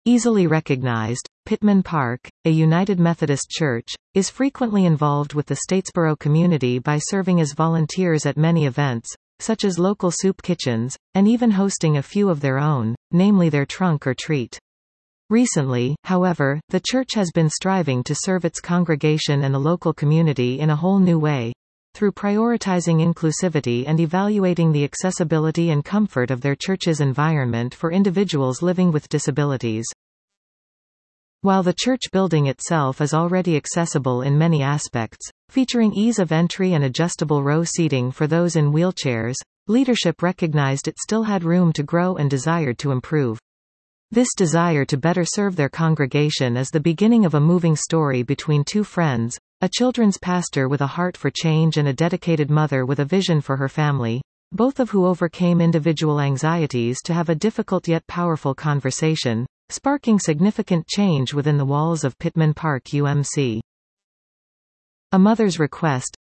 Easily recognized, Pittman Park, a United Methodist Church, is frequently involved with the Statesboro community by serving as volunteers at many events, such as local soup kitchens, and even hosting a few of their own, namely their trunk or treat. Recently, however, the church has been striving to serve its congregation and the local community in a whole new way, through prioritizing inclusivity and evaluating the accessibility and comfort of their church's environment for individuals living with disabilities. While the church building itself is already accessible in many aspects, featuring ease of entry and adjustable row seating for those in wheelchairs, leadership recognized it still had room to grow and desired to improve. This desire to better serve their congregation is the beginning of a moving story between two friends, a children's pastor with a heart for change and a dedicated mother with a vision for her family, both of who overcame individual anxieties to have a difficult yet powerful conversation, sparking significant change within the walls of Pittman Park UMC. A Mother's Request.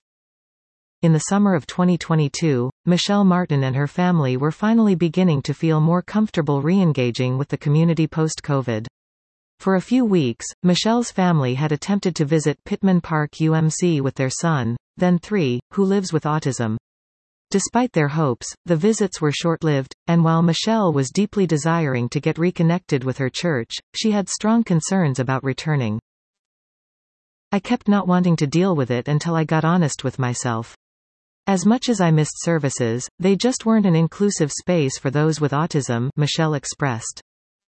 In the summer of 2022, Michelle Martin and her family were finally beginning to feel more comfortable re-engaging with the community post-COVID. For a few weeks, Michelle's family had attempted to visit Pittman Park UMC with their son, then 3, who lives with autism. Despite their hopes, the visits were short-lived, and while Michelle was deeply desiring to get reconnected with her church, she had strong concerns about returning. "I kept not wanting to deal with it until I got honest with myself. As much as I missed services, they just weren't an inclusive space for those with autism," Michelle expressed.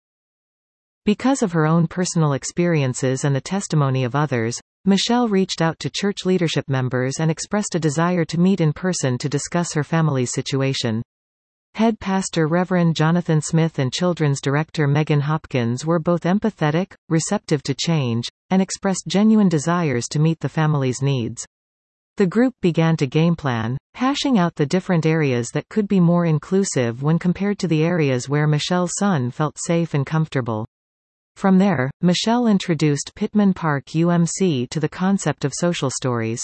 Because of her own personal experiences and the testimony of others, Michelle reached out to church leadership members and expressed a desire to meet in person to discuss her family's situation. Head pastor Reverend Jonathan Smith and children's director Megan Hopkins were both empathetic, receptive to change, and expressed genuine desires to meet the family's needs. The group began to game plan, hashing out the different areas that could be more inclusive when compared to the areas where Michelle's son felt safe and comfortable. From there, Michelle introduced Pittman Park UMC to the concept of social stories.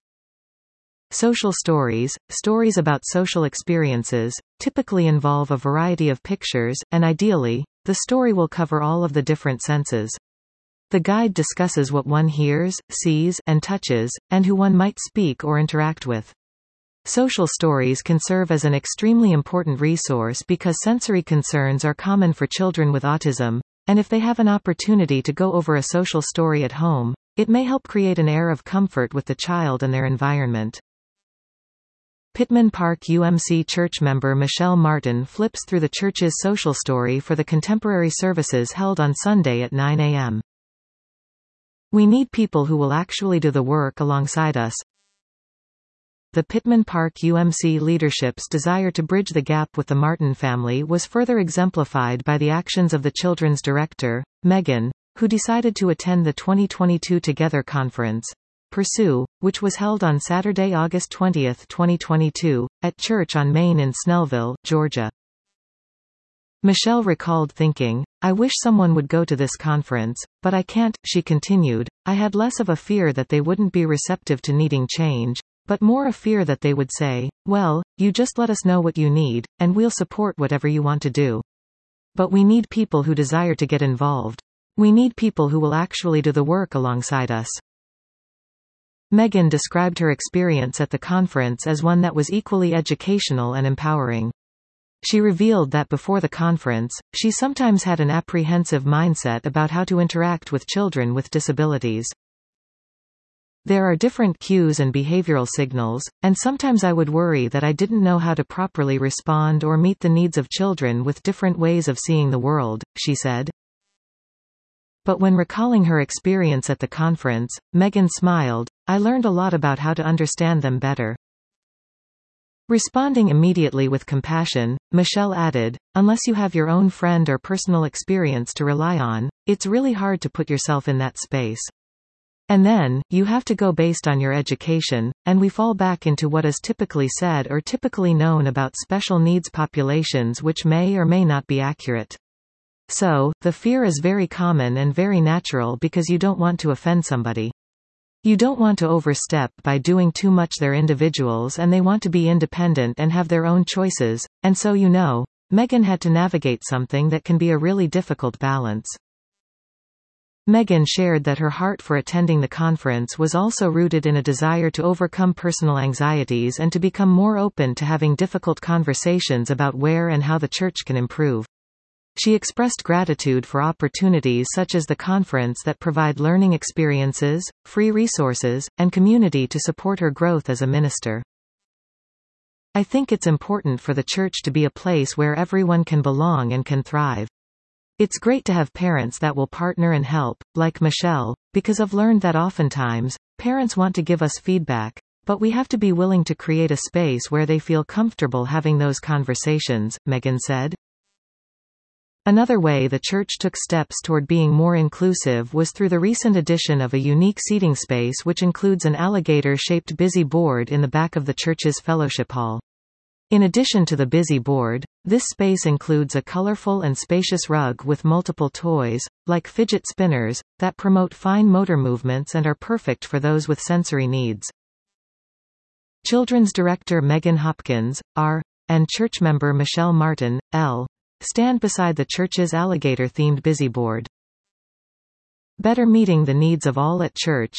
Social stories, stories about social experiences, typically involve a variety of pictures, and ideally, the story will cover all of the different senses. The guide discusses what one hears, sees, and touches, and who one might speak or interact with. Social stories can serve as an extremely important resource because sensory concerns are common for children with autism, and if they have an opportunity to go over a social story at home, it may help create an air of comfort with the child and their environment. Pittman Park UMC church member Michelle Martin flips through the church's social story for the contemporary services held on Sunday at 9 a.m. "We need people who will actually do the work alongside us." The Pittman Park UMC leadership's desire to bridge the gap with the Martin family was further exemplified by the actions of the children's director, Megan, who decided to attend the 2022 Together Conference, Pursue, which was held on Saturday, August 20, 2022, at Church on Main in Snellville, Georgia. Michelle recalled thinking, "I wish someone would go to this conference, but I can't," she continued. "I had less of a fear that they wouldn't be receptive to needing change, but more a fear that they would say, 'Well, you just let us know what you need, and we'll support whatever you want to do.' But we need people who desire to get involved. We need people who will actually do the work alongside us." Megan described her experience at the conference as one that was equally educational and empowering. She revealed that before the conference, she sometimes had an apprehensive mindset about how to interact with children with disabilities. "There are different cues and behavioral signals, and sometimes I would worry that I didn't know how to properly respond or meet the needs of children with different ways of seeing the world," she said. But when recalling her experience at the conference, Megan smiled, "I learned a lot about how to understand them better." Responding immediately with compassion, Michelle added, "Unless you have your own friend or personal experience to rely on, it's really hard to put yourself in that space. And then, you have to go based on your education, and we fall back into what is typically said or typically known about special needs populations which may or may not be accurate. So, the fear is very common and very natural because you don't want to offend somebody. You don't want to overstep by doing too much. They're individuals and they want to be independent and have their own choices, and so Megan had to navigate something that can be a really difficult balance. Megan shared that her heart for attending the conference was also rooted in a desire to overcome personal anxieties and to become more open to having difficult conversations about where and how the church can improve. She expressed gratitude for opportunities such as the conference that provide learning experiences, free resources, and community to support her growth as a minister. I think it's important for the church to be a place where everyone can belong and can thrive. It's great to have parents that will partner and help, like Michelle, because I've learned that oftentimes, parents want to give us feedback, but we have to be willing to create a space where they feel comfortable having those conversations, Megan said. Another way the church took steps toward being more inclusive was through the recent addition of a unique seating space which includes an alligator-shaped busy board in the back of the church's fellowship hall. In addition to the busy board, this space includes a colorful and spacious rug with multiple toys, like fidget spinners, that promote fine motor movements and are perfect for those with sensory needs. Children's director Megan Hopkins, R., and church member Michelle Martin, L., stand beside the church's alligator-themed busy board. Better meeting the needs of all at church.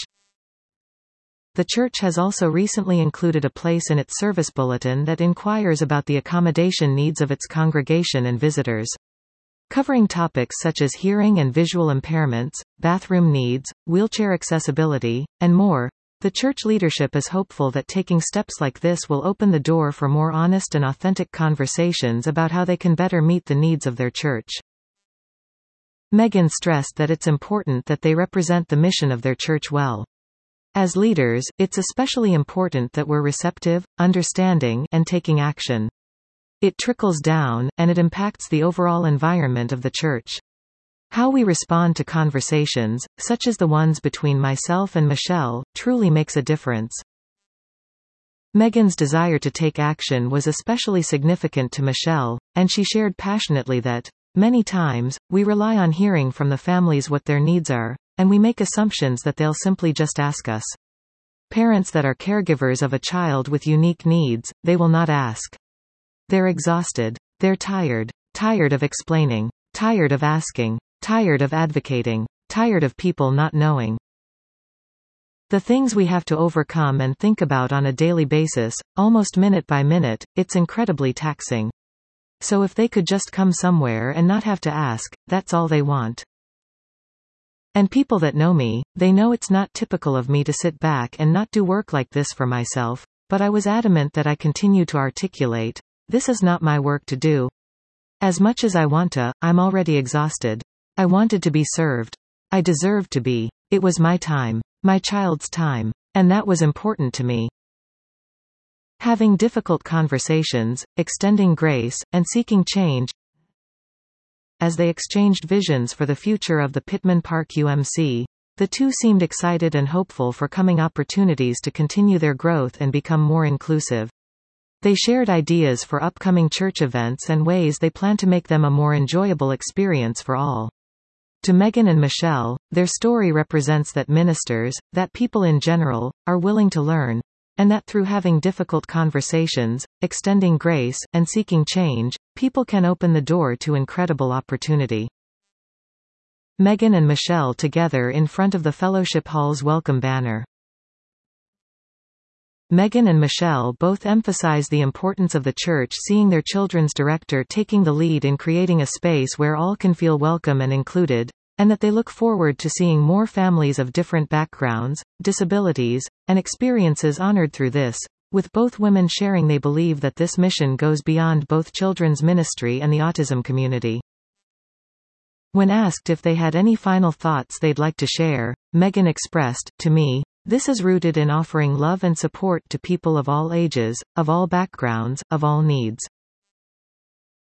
The church has also recently included a place in its service bulletin that inquires about the accommodation needs of its congregation and visitors. Covering topics such as hearing and visual impairments, bathroom needs, wheelchair accessibility, and more, the church leadership is hopeful that taking steps like this will open the door for more honest and authentic conversations about how they can better meet the needs of their church. Megan stressed that it's important that they represent the mission of their church well. As leaders, it's especially important that we're receptive, understanding, and taking action. It trickles down, and it impacts the overall environment of the church. How we respond to conversations, such as the ones between myself and Michelle, truly makes a difference. Megan's desire to take action was especially significant to Michelle, and she shared passionately that, many times, we rely on hearing from the families what their needs are, and we make assumptions that they'll simply just ask us. Parents that are caregivers of a child with unique needs, they will not ask. They're exhausted. They're tired. Tired of explaining. Tired of asking. Tired of advocating. Tired of people not knowing. The things we have to overcome and think about on a daily basis, almost minute by minute, it's incredibly taxing. So if they could just come somewhere and not have to ask, that's all they want. And people that know me, they know it's not typical of me to sit back and not do work like this for myself, but I was adamant that I continue to articulate, this is not my work to do. As much as I want to, I'm already exhausted. I wanted to be served. I deserved to be. It was my time. My child's time. And that was important to me. Having difficult conversations, extending grace, and seeking change. As they exchanged visions for the future of the Pittman Park UMC, the two seemed excited and hopeful for coming opportunities to continue their growth and become more inclusive. They shared ideas for upcoming church events and ways they plan to make them a more enjoyable experience for all. To Megan and Michelle, their story represents that ministers, that people in general, are willing to learn, and that through having difficult conversations, extending grace, and seeking change, people can open the door to incredible opportunity. Megan and Michelle together in front of the Fellowship Hall's welcome banner. Megan and Michelle both emphasize the importance of the church seeing their children's director taking the lead in creating a space where all can feel welcome and included, and that they look forward to seeing more families of different backgrounds, disabilities, and experiences honored through this, with both women sharing they believe that this mission goes beyond both children's ministry and the autism community. When asked if they had any final thoughts they'd like to share, Megan expressed, "To me, this is rooted in offering love and support to people of all ages, of all backgrounds, of all needs.